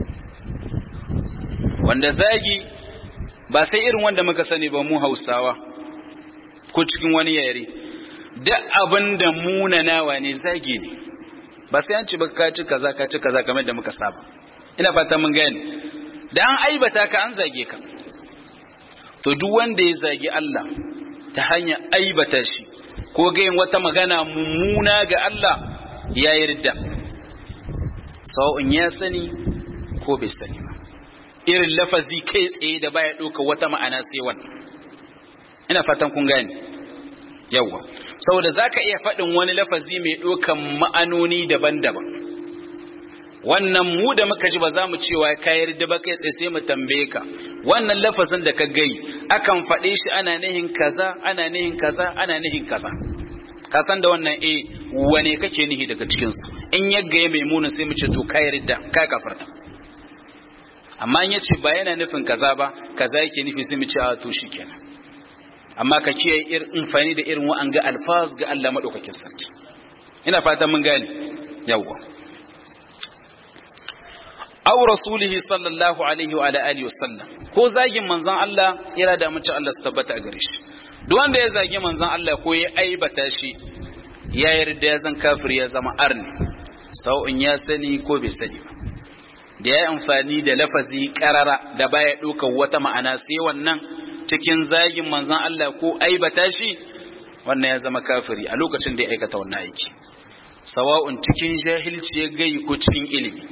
wanda zagi ba sai irin wanda muka sani ba mu Hausawa ko cikin wani yare duk abin da munanawa ne zagi ne ba sai an ci ba ka ci kaza ka ci kaza kamar da muka saba ina fata mun gane da an aibata ka an zage ka to duk wanda ya zagi Allah ta hanyar aibata shi ko ga yin wata magana mummuna ga Allah ya yarda sawa'un ya sani ko bai sani ba irin lafazi kai tsaye da baya ɗauka wata ma'ana sai wannan ina fatan kun gane yawa saboda zaka iya faɗin wani lafazi mai ɗaukan ma'anoni daban-daban wannan mu da muka ji ba za mu cewa ka yarda ba kai tsaye sai mu tambaye ka wannan lafazin da ka gai akan faɗe shi ana nihin kaza ana nihin kaza ana nihin kaza ka san da wannan eh wane kake nihi daga cikin su in ya gaye mai muna sai mu ce to ka yarda ka kafarta amma in yace ba yana nufin kaza ba kaza yake nufi sai mu ce a to shikenan amma ka kiyaye irin amfani da irin wa'anga alfaz ga Allah madaukakin sarki ina fatan mun gane yawwa aw rasulihi sallallahu alaihi wa ala alihi wasallam ko zagin manzon Allah tsira da mace Allah su tabbata a gare shi duk wanda ya zagi manzon Allah ko ya aibata shi ya yarda ya zan kafir ya zama arni sau'in ya sani ko bai sani ba da ya amfani da lafazi karara da baya ɗaukar wata ma'ana sai wannan cikin zagin manzon Allah ko aibata shi wannan ya zama kafiri a lokacin da ya aikata wannan aiki sawa'un cikin jahilci ya gai ko cikin ilimi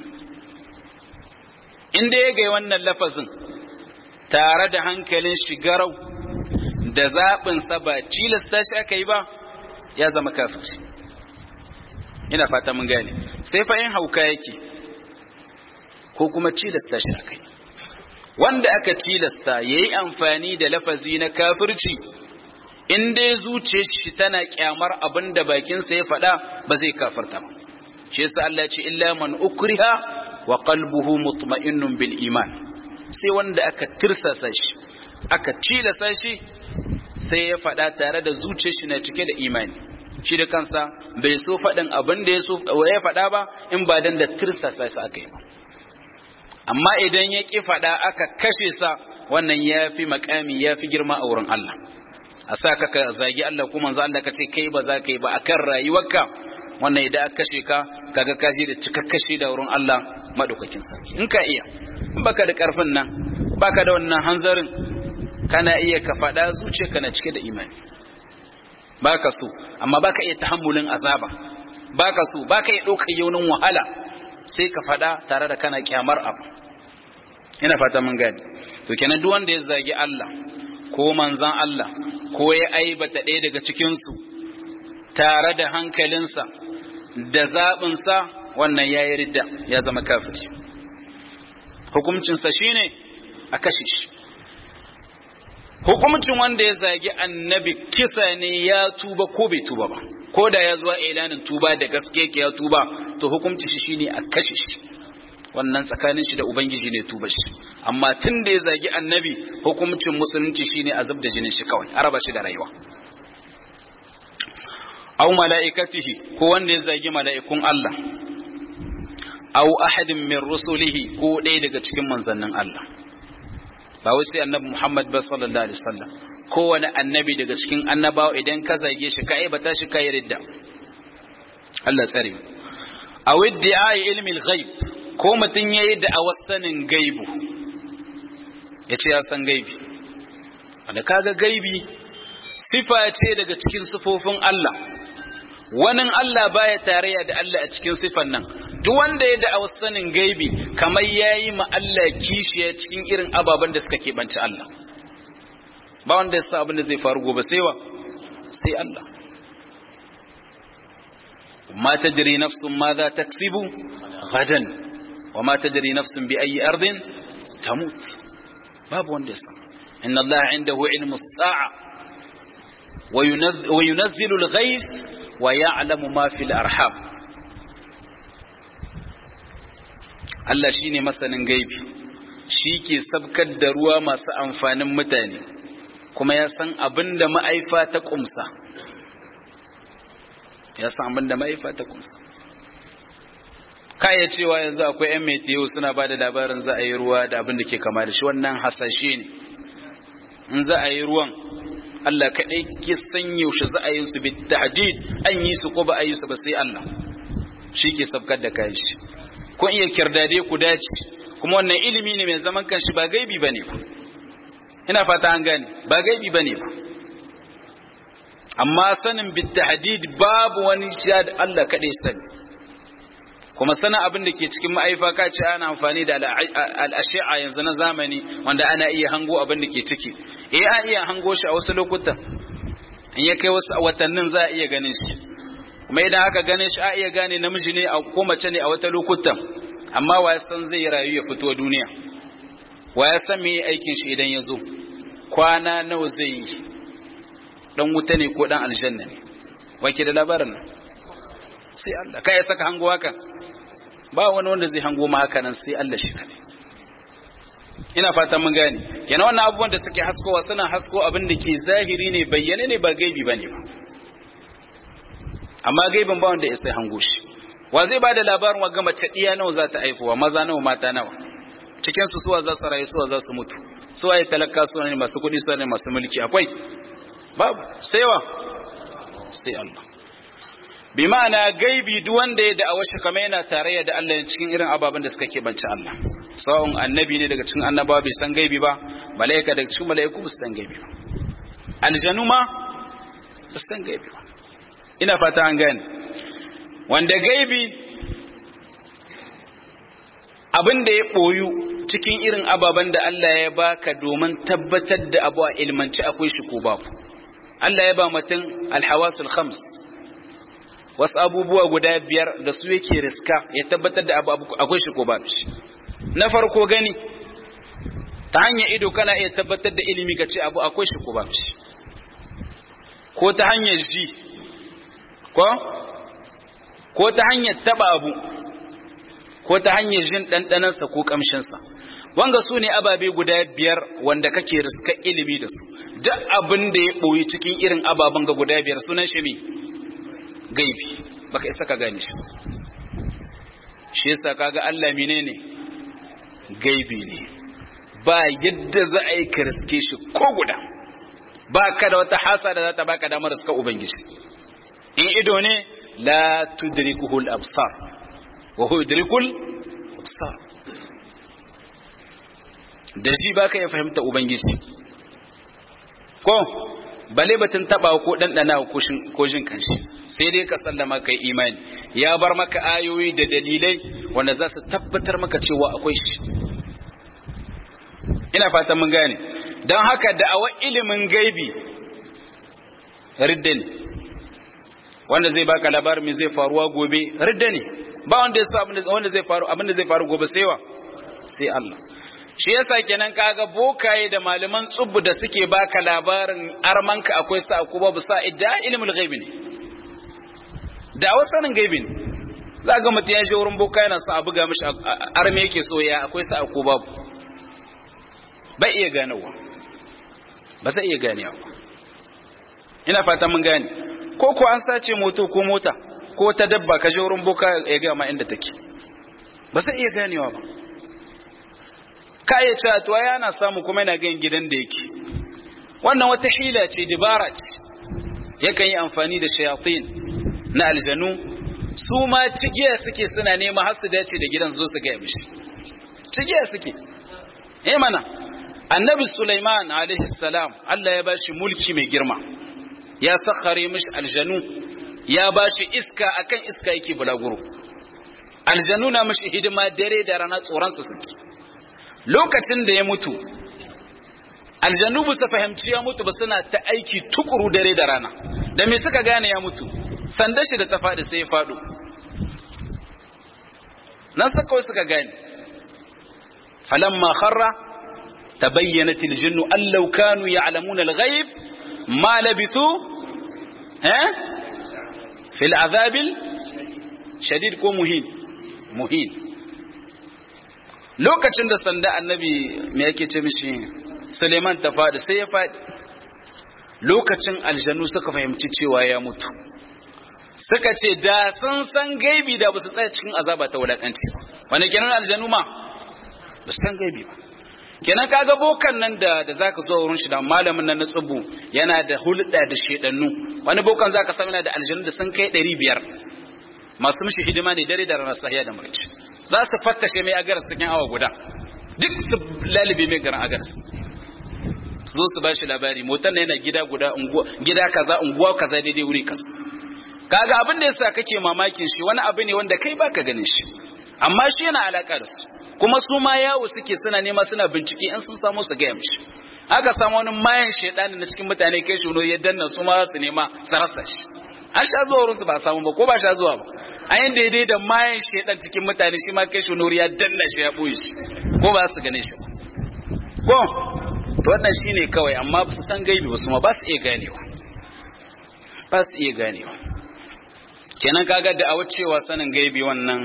inda ya gai wannan lafazin tare da hankalin shigarau da zaɓinsa ba tilasta shi aka yi ba ya zama kafirci ina fata mun gane sai fa yin hauka yake ko kuma tilasta shi aka yi wanda aka tilasta ya yi amfani da lafazi na kafirci in dai zuce shi tana kyamar abin da bakinsa ya faɗa ba zai kafirta ba shi yasa Allah ya ce illa man ukriha wa qalbuhu mutma'innun bil iman sai wanda aka tirsasa shi aka tilasa shi sai ya faɗa tare da zuciyar shi na cike da imani shi da kansa bai so faɗin abin da ya so ya faɗa ba in ba dan da tirsasa shi aka yi ba amma idan ya ki faɗa aka kashe sa wannan yafi makami yafi girma a wurin Allah a sa ka ka zagi Allah kuma manzo Allah ka ce kai ba za ka yi ba akan rayuwarka wannan idan aka kashe ka kaga ka ji da cikakkashe da wurin Allah madaukakin sarki in ka iya in baka da karfin nan baka da wannan hanzarin kana iya ka faɗa zuciyarka na cike da imani baka so amma baka iya tahammulin azaba baka so baka iya ɗaukar yaunin wahala sai ka faɗa tare da kana kyamar abu ina fata mun gani to kenan duk wanda ya zagi Allah ko manzan Allah ko ya aibata ɗaya daga cikin su tare da hankalinsa da zaɓinsa wannan ya yi ridda ya zama kafiri hukumcinsa shine a kashe shi hukumcin wanda ya zagi annabi kisa ne ya tuba ko bai tuba ba ko da ya zuwa ilanin tuba da gaske ke ya tuba to hukumci shi shine a kashe shi wannan tsakanin shi da ubangiji ne tuba shi amma tun da ya zagi annabi hukumcin musulunci shine a zub da jinin shi kawai a raba shi da rayuwa aw mala'ikatihi ko wanda ya zagi mala'ikun Allah aw ahadin min rusulihi ko ɗaya daga cikin manzannin Allah ba wai sai annabi Muhammad ba sallallahu alaihi wasallam kowane annabi daga cikin annabawa idan ka zage shi ka aibata shi ka yarda Allah tsare mu aw idda'i ilmi al-ghaib ko mutun yayi da awasanin gaibu yace ya san gaibi wanda kaga gaibi sifa ce daga cikin sifofin Allah wani Allah baya tarayya da Allah a cikin sifan nan duk wanda ya da sanin gaibi kamar yayi ma Allah kishiya cikin irin ababen da suka keɓanci Allah ba wanda ya sa abin da zai faru gobe sai wa sai Allah ma tadri nafsun madha taksibu gadan wa ma tadri nafsun bi ayi ardin tamut babu wanda ya san inna allaha indahu ilmu as-sa'a wa yunazzilu al-ghayth wa ya'lamu ma fil arham Allah shine masanin gaibi shi ke sabkar da ruwa masu amfanin mutane kuma ya san abinda ma'aifa ta kumsa ya san abinda ma'aifa ta kumsa kaya cewa yanzu akwai yan metiyo suna bada labarin za a yi ruwa da abinda ke kama da shi wannan hasashe ne in za a yi ruwan Allah kaɗai ke san yaushe za a yi su bi tahdid an yi su ko ba a yi su ba sai Allah shi ke sabkar da kayan shi kun iya kirdade ku dace kuma wannan ilimi ne mai zaman kanshi ba gaibi bane ba ina fata an gane ba gaibi bane ba amma sanin bi tahdid babu wani sha da Allah kaɗai sani kuma sanin abin da ke cikin ma'aifa ka ce ana amfani da al'ashi'a yanzu na zamani wanda ana iya hango abin da ke ciki eh an iya hango shi a wasu lokutan in ya kai wasu watannin za a iya ganin shi kuma idan aka ganin shi a iya gane namiji ne ko mace ne a wata lokutan amma wa ya san zai rayu ya fito duniya wa ya san me aikin shi idan ya zo kwana nawa zai yi dan wuta ne ko dan aljanna ne wake da labarin nan sai Allah kai ya saka hango haka ba wani wanda zai hango ma haka nan sai Allah shi kadai ina fatan mun gane kenan wannan abubuwan da suke haskowa suna hasko abin da ke zahiri ne bayyane ne ba gaibi bane ba amma gaibin ba wanda ya sai hango shi wa zai bada labarin wa ga mace diya nawa za ta haifuwa maza nawa mata nawa cikin su suwa za su rayu suwa za su mutu suwa ya talaka suwa ne masu kudi suwa ne masu mulki akwai babu sai wa sai Allah bi ma'ana gaibi duk wanda ya da'awa shi kamar yana tarayya da Allah cikin irin ababen da suka keɓance Allah sawun annabi ne daga cikin annabawa bai san gaibi ba mala'ika daga cikin mala'iku ba su san gaibi ba aljanu ma ba su san gaibi ba ina fata an gane wanda gaibi abin da ya ɓoyu cikin irin ababen da Allah ya baka domin tabbatar da abu a ilmanci akwai shi ko babu Allah ya ba mutum alhawasul khams wasu abubuwa guda biyar da su yake riska ya tabbatar da abu akwai shi ko babu shi na farko gani ta hanyar ido kana iya tabbatar da ilimi ka ce abu akwai shi ko babu shi ko ta hanyar ji ko ko ta hanyar taba abu ko ta hanyar jin ɗanɗanansa ko ƙamshinsa wanga su ne ababe guda biyar wanda kake riska ilimi da su duk abin da ya ɓoyi cikin irin ababen ga guda biyar sunan shi ne gaibi baka isa ka gane shi shi yasa kaga Allah menene gaibi ne ba yadda za a yi ka riske shi ko guda ba ka da wata hasa da za ta baka damar riska ubangiji in ido ne la tudrikuhu al-absar wa huwa yudrikul absar da shi baka ya fahimta ubangiji ko bale batun taba ko dandana ko jin kanshi sai dai ka sallama kai imani ya bar maka ayoyi da dalilai wanda za su tabbatar maka cewa akwai shi ina fatan mun gane don haka da'awar ilimin gaibi ridda ne wanda zai baka labarin me zai faruwa gobe ridda ne ba wanda ya sa wanda zai faru abin da zai faru gobe sai wa sai Allah shi yasa kenan kaga bokaye da malaman tsubbu da suke baka labarin armanka akwai sa ko babu sa idda ilmul ghaibi ne da wasanin gaibi ne zaka mutum ya je wurin boka yana sa a buga mishi arme yake so ya akwai sa ko babu ba iya ganawa ba sai iya ganewa ina fata mun gane ko ko an sace moto ko mota ko ta dabba ka je wurin boka ya ga ma inda take ba sai iya ganewa ba ka iya cewa to yana samu kuma yana ganin gidan da yake wannan wata hila ce dibara ce yakan yi amfani da shayatin na aljanu su ma cigiya suke suna nema har su dace da gidan zo su ga mishi cigiya suke eh mana annabi Sulaiman alaihi salam Allah ya bashi mulki mai girma ya sakhare mishi aljanu ya bashi iska akan iska yake bulaguro aljanu na mishi hidima dare da rana tsoron su suke lokacin da ya mutu aljanu ba su fahimci ya mutu ba suna ta aiki tukuru dare da rana da me suka gane ya mutu sanda shi da ta faɗi sai ya faɗo nan suka kawai suka gane falamma kharra tabayyanat aljinnu an law kanu ya'lamuna alghayb ma labithu eh fil azabil shadid ko muhin muhin lokacin da sanda annabi me yake ce mishi Suleiman ta faɗi sai ya faɗi lokacin aljanu suka fahimci cewa ya mutu suka ce da sun san gaibi da ba su tsaya cikin azaba ta wulakanci wanda kenan aljanu ma ba su san gaibi ba kenan kaga bokan nan da da zaka zo wurin shi da malamin nan na tsubu yana da hulɗa da shedannu wani bokan zaka samu yana da aljanu da sun kai ɗari biyar masu mishi hidima ne dare da rana sahiya da marici za su fattashe mai agaras cikin awa guda duk su lalibe mai garin agaras su zo su bashi labari motar na yana gida guda gida kaza unguwa kaza daidai wuri kaza kaga abin da yasa kake mamakin shi wani abu ne wanda kai baka ganin shi amma shi yana alaka da su kuma su ma yawo suke suna nema suna bincike in sun samu su gaya mishi aka samu wani mayan shedani na cikin mutane kai shi ya danna su ma su nema su rasa shi an sha zuwa wurinsu ba samu ba ko ba sha zuwa ba a yin daidai da mayan shedan cikin mutane shi ma kai shi ya danna shi ya boye shi ko ba su gane shi ko to wannan shine kawai amma ba su san gaibi ba su ma ba su iya ganewa ba su iya ganewa kenan kaga da awa cewa sanin gaibi wannan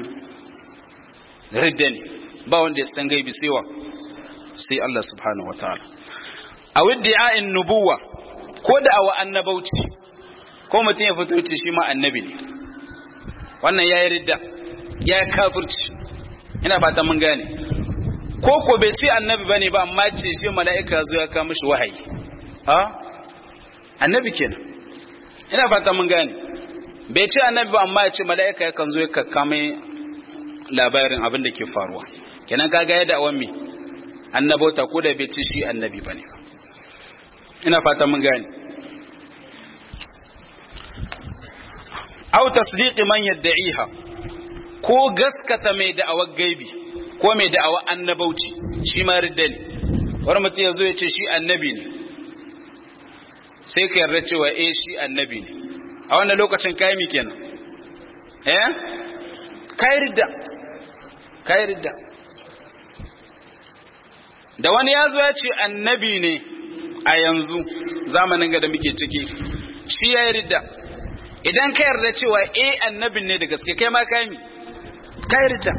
ridda ne ba wanda ya san gaibi sai wa sai Allah subhanahu wataala aw iddi'a'in nubuwa ko da awa annabauci ko mutum ya fito ce shi ma annabi ne wannan yayi ridda ya kafirci ina fata mun gane ko ko bai ce annabi bane ba amma ce shi mala'ika zo ya kawo mishi wahayi ha annabi kenan ina fata mun gane bai ce annabi ba amma ya ce mala'ika yakan zo ya kakkame labarin abin da ke faruwa kenan kaga yadda awan mi annabota ko da bai ce shi annabi bane ina fata mun gane aw tasdiqi man yad'iha ko gaskata mai da'awar gaibi ko mai da'awar annabauci shi ma ridda ne wani mutum yazo ya ce shi annabi ne sai ka yarda cewa eh shi annabi ne a wannan lokacin kai mi kenan eh kai ridda kai ridda da wani yazo ya ce annabi ne a yanzu zamanin ga da muke ciki shi ya ridda idan ka yarda cewa eh annabin ne da gaske kai ma kai mi kai ridda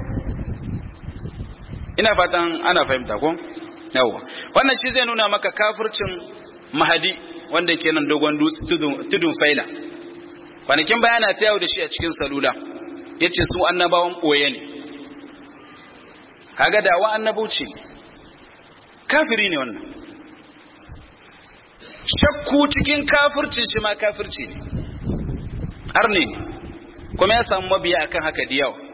ina fatan ana fahimta ko yawa wannan shi zai nuna maka kafircin mahadi wanda ke nan dogon tudun faila kwanakin bayana ta yau da shi a cikin salula yace su annabawan boye ne kaga dawa annabuci kafiri ne wannan shakku cikin kafircin shi ma kafirci ne arne ne kuma ya samu mabiya akan haka da yawa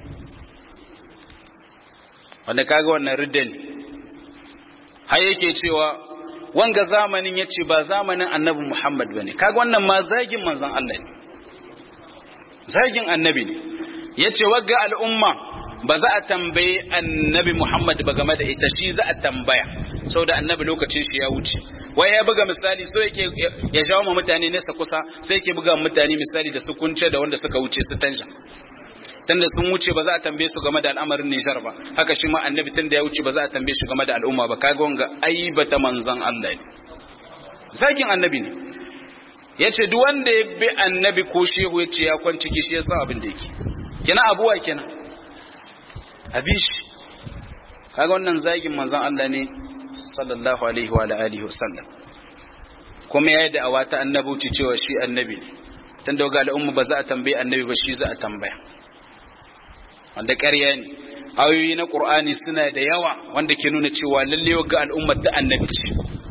wanda kaga wannan riddan har yake cewa wanga zamanin yace ba zamanin annabi Muhammad bane kaga wannan ma zagin manzon Allah ne zagin annabi ne yace wagga al'umma ba za a tambaye annabi Muhammad ba game da ita shi za a tambaya saboda annabi lokacin shi ya wuce wai ya buga misali so yake ya jawo ma mutane nesa kusa sai yake buga mutane misali da su kunce da wanda suka wuce su tanja tunda sun wuce ba za a tambaye su game da al'amarin Nijar ba haka shi ma annabi tunda ya wuce ba za a tambaye shi game da al'umma ba kaga wanga aibata manzon Allah ne zakin annabi ne yace duk wanda ya bi annabi ko shehu yace ya kwanci ki shi yasa abin da yake kina abuwa kenan abishi kaga wannan zagin manzon Allah ne sallallahu alaihi wa alihi wasallam kuma yayi da awata annabuci cewa shi annabi ne tunda ga al'umma ba za a tambaye annabi ba shi za a tambaya wanda ƙarya ne ayoyi na Qur'ani suna da yawa wanda ke nuna cewa lalle ga al'ummar ta annabi ce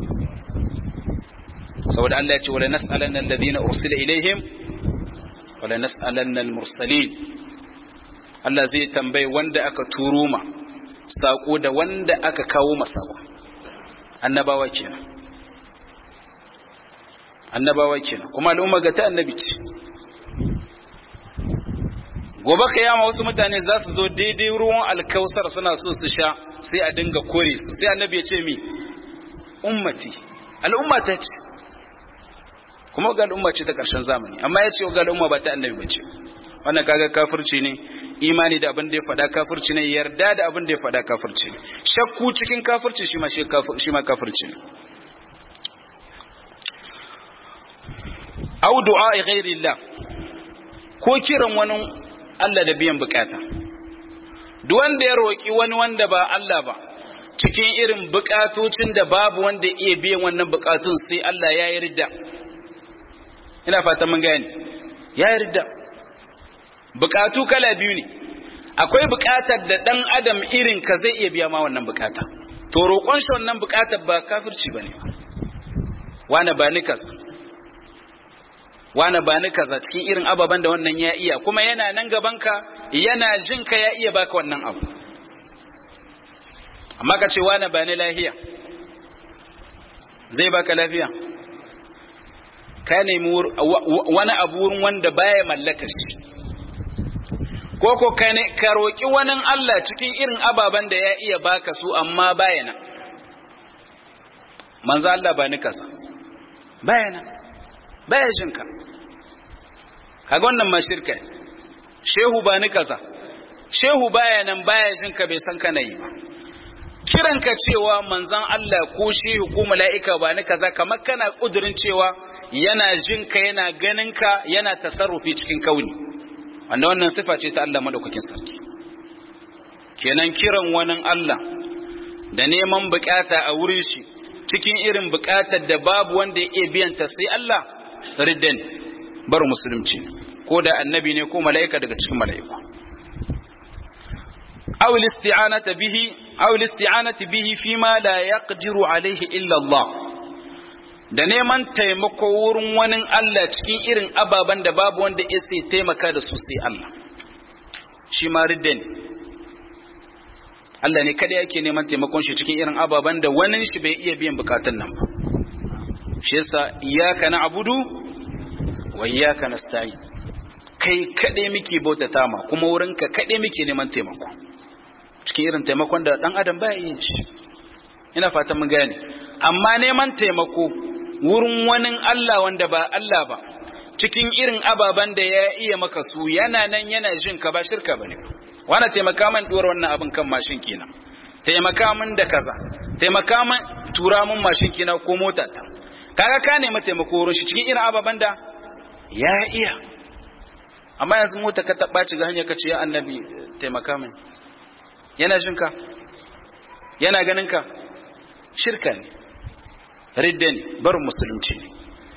saboda Allah ya ce wala nas'alanna alladhina ursila ilaihim wala nas'alanna al-mursalin Allah zai tambaye wanda aka turo ma sako da wanda aka kawo masa annabawa kenan annabawa kenan kuma al'umma ga ta annabi ce gobe kiyama wasu mutane za su zo daidai ruwan alkausar suna so su sha sai a dinga kore su sai annabi ya ce mi ummati al'umma ta ce kuma ga al'umma ce ta ƙarshen zamani amma ya ce ga al'umma ba ta annabi bace wannan kaga kafirci ne imani da abin da ya faɗa kafirci ne yarda da abin da ya faɗa kafirci ne shakku cikin kafirci shi ma shi ma kafirci ne au du'a ghairillah ko kiran wani Allah da biyan bukata duk wanda ya roki wani wanda ba Allah ba cikin irin bukatocin da babu wanda iya biyan wannan bukatun sai Allah ya yarda ina fatan mun gane ya yarda bukatu kala biyu ne akwai bukatar da dan adam irin ka zai iya biya ma wannan bukata to roƙon shi wannan bukatar ba kafirci bane wani ba ni kaza wani ba ni kaza cikin irin ababen da wannan ya iya kuma yana nan gaban ka yana jin ka ya iya baka wannan abu amma ka ce wani ba ni lafiya zai baka lafiya ka nemi wani abu wurin wanda baya mallaka shi ko ko ka roƙi wani Allah cikin irin ababen da ya iya baka su amma baya nan manzo Allah ba ni kasa baya nan baya jinka kaga wannan ma shirka shehu ba ni kasa shehu baya nan baya jinka bai san kana yi ba kiranka cewa manzon Allah ko shehu ko mala'ika ba ni kaza kamar kana kudirin cewa yana jinka yana ganinka yana tasarrufi cikin kauni wanda wannan sifa ce ta Allah madaukakin sarki kenan kiran wani Allah da neman bukata a wurin shi cikin irin bukatar da babu wanda ya iya biyan ta sai Allah riddan bar musulunci ko da annabi ne ko mala'ika daga cikin mala'iku aw al-isti'anata bihi aw al-isti'anati bihi fima la yaqdiru alayhi illa Allah da neman taimako wurin wani Allah cikin irin ababen da babu wanda ya sai taimaka da su sai Allah shi ma ridda ne Allah ne kada yake neman taimakon shi cikin irin ababen da wani shi bai iya biyan bukatun nan ba shi yasa iyyaka na'budu wa iyyaka nasta'in kai kade muke bautata ma kuma wurin ka kade muke neman taimako cikin irin taimakon da dan adam baya yin shi ina fatan mun gane amma neman taimako wurin wani Allah wanda ba Allah ba cikin irin ababen da ya iya maka su yana nan yana jin ka ba shirka bane wani taimaka man duwar wannan abin kan mashin kina taimaka min da kaza taimaka min tura min mashin kina ko mota ta kaga ka nemi taimako wurin shi cikin irin ababen da ya iya amma yanzu mota ka taba ci ga hanya ka ce ya annabi taimaka min yana jin ka yana ganin ka shirka ne ridda ne bar musulunci ne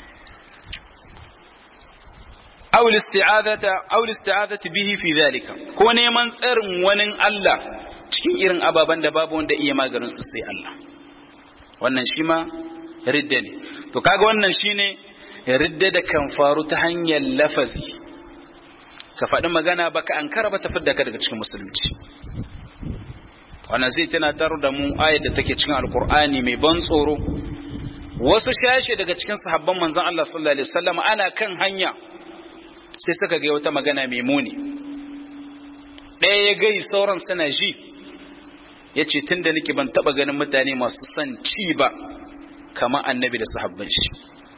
aw al-isti'adata aw al-isti'adati bihi fi dhalika ko neman tsarin wani Allah cikin irin ababan da babu wanda iya maganin su sai Allah wannan shi ma ridda ne to kaga wannan shine ridda da kan faru ta hanyar lafazi ka faɗi magana baka ankara ba ta fidda ka daga cikin musulunci wannan zai tunatar da mu ayat da take cikin alqur'ani mai ban tsoro wasu shashe daga cikin sahabban manzon Allah sallallahu alaihi wasallam ana kan hanya sai suka ga wata magana mai muni ɗaya ya gai sauran suna ji yace tunda nake ban taba ganin mutane masu son ci ba kamar annabi da sahabban shi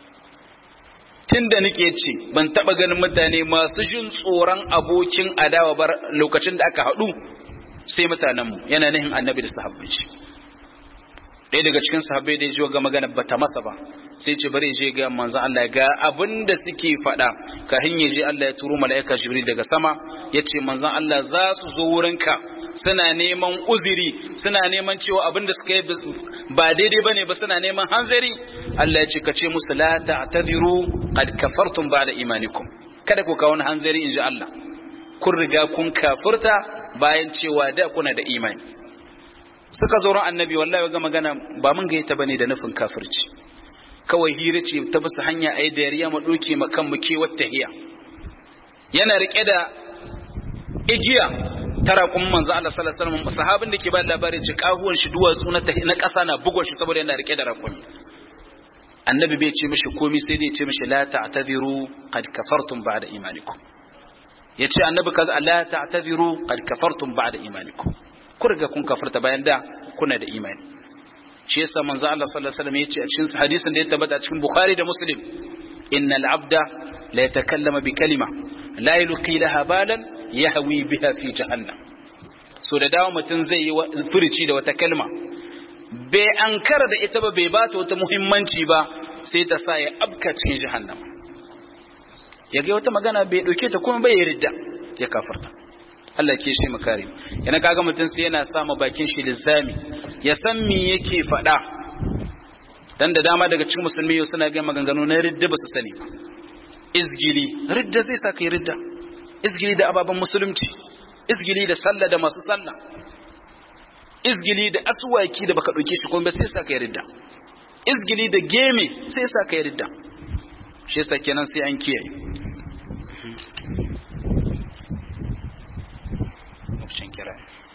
tunda nake ce ban taba ganin mutane masu jin tsoron abokin adawa bar lokacin da aka haɗu sai mutanenmu yana nihin annabi da sahabban shi ɗaya daga cikin sahabbai da ya ji ga magana bata masa ba sai ce bari je ga manzon Allah ga abin da suke faɗa kafin ya je Allah ya turo mala'ika Jibril daga sama yace manzon Allah za su zo wurinka suna neman uzuri suna neman cewa abin da suka yi ba daidai bane ba suna neman hanzari Allah ya ce ka ce musu la ta'tadiru qad kafartum ba'da imanikum kada ku kawo hanzari inji Allah kun riga kun kafirta bayan cewa da kuna da imani suka zo ran annabi wallahi ga magana ba mun gaita bane da nufin kafirci kawai hira ce ta bisa hanya ayi da yariya mu doke makan mu ke wata hiya yana rike da igiya tara kun manzo Allah sallallahu alaihi wasallam sahabin da ke ba labarin ci kahuwan shi duwatsu na na kasa na bugon shi saboda yana rike da rakumi annabi bai ce mishi komai sai dai ya ce mishi la ta'tadiru qad kafartum ba'da imanikum yace annabi kaza la ta'tadiru qad kafartum ba'da imanikum ku riga kun kafarta bayan da kuna da imani shi yasa manzo Allah sallallahu alaihi wasallam yace a cikin hadisin da ya tabbata a cikin Bukhari da Muslim innal abda la yatakallama bi kalima la yulqi laha balan yahwi biha fi jahannam. So da dawo mutum zai yi furici da wata kalma bai ankara da ita ba, bai ba ta wata muhimmanci ba, sai ta sa ya abka cikin jahannam. Ya ga wata magana bai dauke ta kuma bai ridda ya kafarta. Allah ke shi makare. Yana kaga mutum sai yana sama bakin shi lizami, ya san me yake faɗa. Dan da dama daga cikin musulmi yau suna ga maganganu na ridda ba su sani ba. Izgili, ridda zai sa kai ridda. Izgili da ababen musulunci, izgili da sallah da masu sallah, izgili da aswaki da baka dauke shi kuma ba sai sa kai ridda. Izgili da geme sai sa kai ridda. Shi yasa kenan sai an kiyaye. Lokacin kira